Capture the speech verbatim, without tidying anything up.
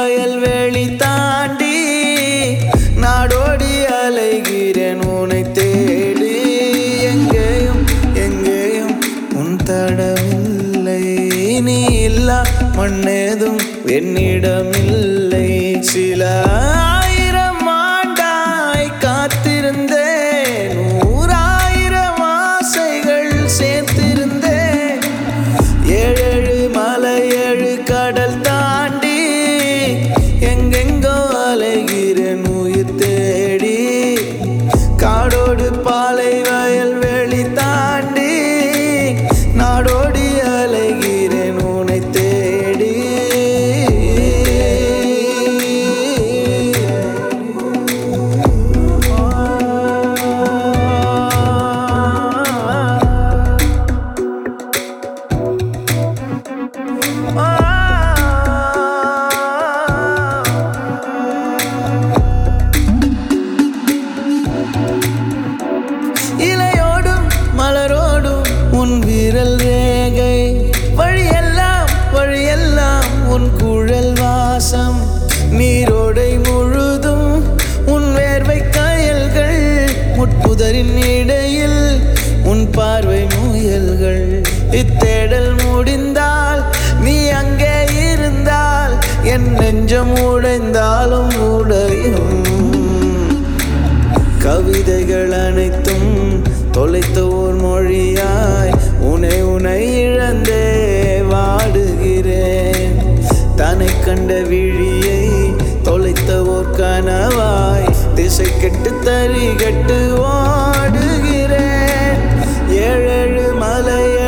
வயல்வெளி தாண்டி நாடோடி அலைகிறேன் உன்னை தேடி. எங்கேயும் எங்கேயும் உன் தடவில்லை, நீ இல்லா மண்ணேதும் என்னிடமில்லை. சில ஆயிரம் ஆண்டாய் காத்திருந்தேன், நூறாயிரம் ஆசைகள் சேர்த்திருந்தேன். ஏழேழு மலை ஏழு கடல் தாண்டி எங்கெங்கோ அலைகிறேன் உயிர் தேடி. காடோடு பாலை வயல்வெளி தாண்டி நாடோடி அலைகிறேன் உன்னை தேடி. இலையோடும் மலரோடும் உன் விரல் ரேகை, வழியெல்லாம் வழியெல்லாம் உன் குழல் வாசம். நீரோடை முழுதும் உன் வேர்வை கயல்கள், முட்புதரின் இடையில் உன் பார்வை முயல்கள். இத்தேடல் முடிந்தால் நீ அங்கே இருந்தால் என் நெஞ்சம் உடைந்தாலும் உடையும். கவிதைகள் அனைத்தும் தொலைத்த ஓர் மொழியாய் உனை உனை இழந்தே வாடுகிறேன். தன்னை கண்ட விழியை தொலைத்த ஓர் கனவாய் திசை கெட்டு தறி கெட்டு ஓடுகிறேன். ஏழேழு மலை